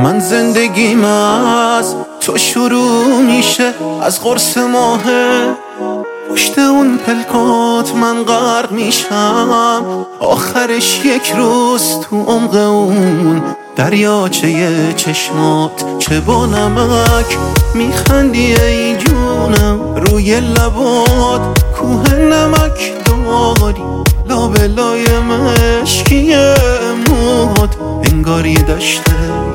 من زندگیم از تو شروع میشه، از قرص ماهه پشت اون پلکات من غرق میشم. آخرش یک روز تو عمق اون دریاچه چشمات چه با نمک میخندی ای جونم. روی لبات کوه نمک داری، لابلای مشکی موهات انگاری دشته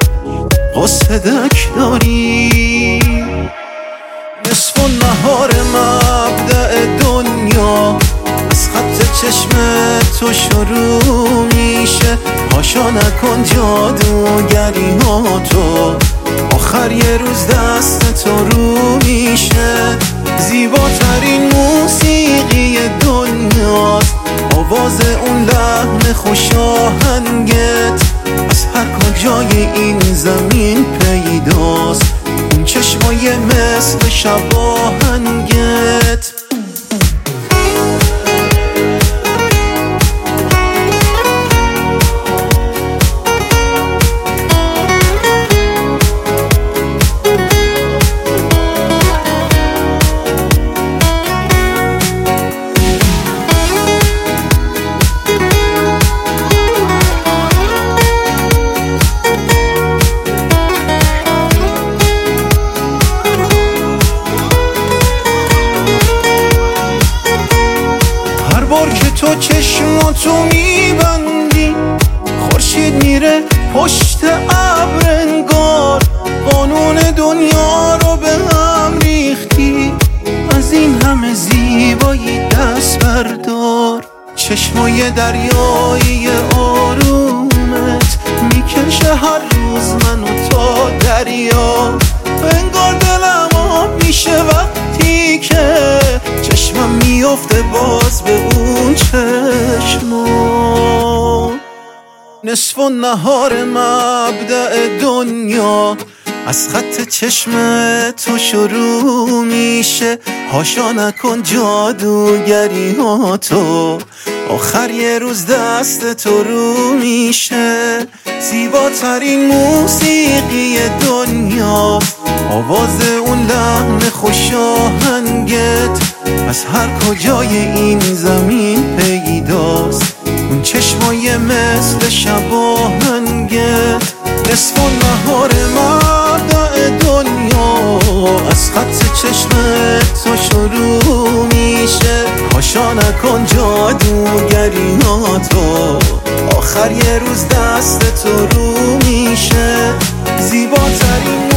قصدک داری. نصف النهار مبدأ دنیا از خط چشم تو شروع میشه. هاشا نکن جادوگری ها تو، آخر یه روز دست تو رو میشه. زیباترین موسیقی دنیاست آواز اون لحن خوش آهنگت، از هر کجای این زمین پیداست اون چشمای مثل شب آهنگت. بار که تو چشماتو میبندی خورشید میره پشت ابر انگار. قانون دنیا رو به هم ریختی، از این همه زیبایی دست بردار. چشمای دریایی آرومت میکشه هر روز منو تا دریا. انگار دلم آب میشه وقتی که چشمم میفته باز به اون چشما. نصف النهار مبدأ دنیا از خط چشم تو شروع میشه. هاشا نکن جادوگری ها تو، آخر یه روز دست تو رو میشه. زیباترین موسیقی دنیا آواز اون لحن خوش آهنگت، از هر کجای این زمین پیداست اون چشمای مثل شب آهنگت. نصف النهار مبدأ دنیا از خط چشم تو شروع میشه. هاشا نکن جادوگری ها تو، آخر یه روز دست تو رو میشه. زیباترین